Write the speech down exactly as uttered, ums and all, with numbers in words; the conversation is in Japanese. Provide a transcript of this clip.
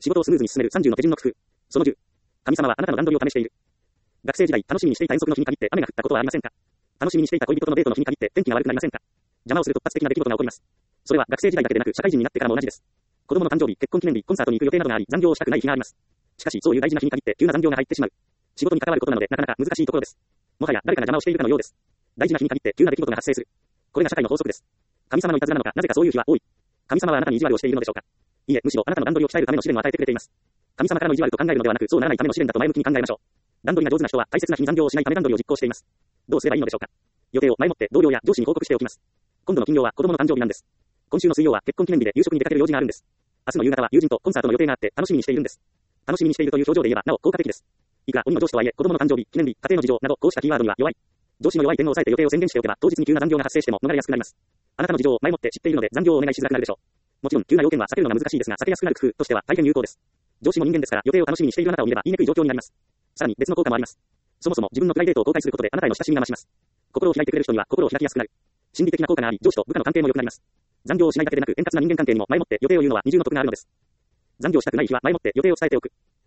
仕事をスムーズに進めるさんじゅうの手順の工夫。そのじゅう。神様はあなたの段取りを試している。学生時代楽しみにしていた遠足の日に限って雨が降ったことはありませんか？楽しみにしていた恋人とのデートの日に限って天気が悪くなりませんか？邪魔をする突発的な出来事が起こります。それは学生時代だけでなく社会人になってからも同じです。子供の誕生日、結婚記念日、コンサートに行く予定などがあり、残業をしたくない日があります。しかし、そういう大事な日に限って急な残業が入ってしまう。仕事に関わることなのでなかなか難しいところです。もはや誰かが邪魔をしているかのようです。大事な日に限って急な出来事が発生する。これが社会の法則です。神様のいたずらなのか、なぜかそういう日は多い。神様はあなたに意地悪をしているのでしょうか？いいえ、むしろあなたの段取りを鍛えるための試練を与えてくれています。神様からの意地悪と考えるのではなく、そうならないための試練だと前向きに考えましょう。段取りが上手な人は大切な日に残業をしないため段取りを実行しています。どうすればいいのでしょうか？予定を前もって同僚や上司に報告しておきます。今度の金曜は子供の誕生日なんです。今週の水曜は結婚記念日で夕食に出かける用事があるんです。明日の夕方は友人とコンサートの予定があって楽しみにしているんです。楽しみにしているという表情で言えばなお効果的です。いくら鬼の上司とはいえ、子供の誕生日、記念日、家庭の事情などこうしたキーワードには弱い。上司の弱い点を抑えて予定を宣言しておけば当日に急な残業が発生しても逃れやすくなります。あなたの事情を前もって知っているので残業をお願いしづらくなるでしょう。もちろん急な要件は避けるのが難しいですが避けやすくなる工夫としては大変有効です。上司も人間ですから予定を楽しみにしているあなたを見れば言いにくい状況になります。さらに別の効果もあります。そもそも自分のプライベートを公開することであなたへの親しみが増します。心を開いてくれる人には心を開きやすくなる。心理的な効果があり、上司と部下の関係も良くなります。残業をしないだけでなく円滑な人間関係にも前もって予定を言うのは二重の得があるのです。残業したくない日は前もって予定を伝えておく。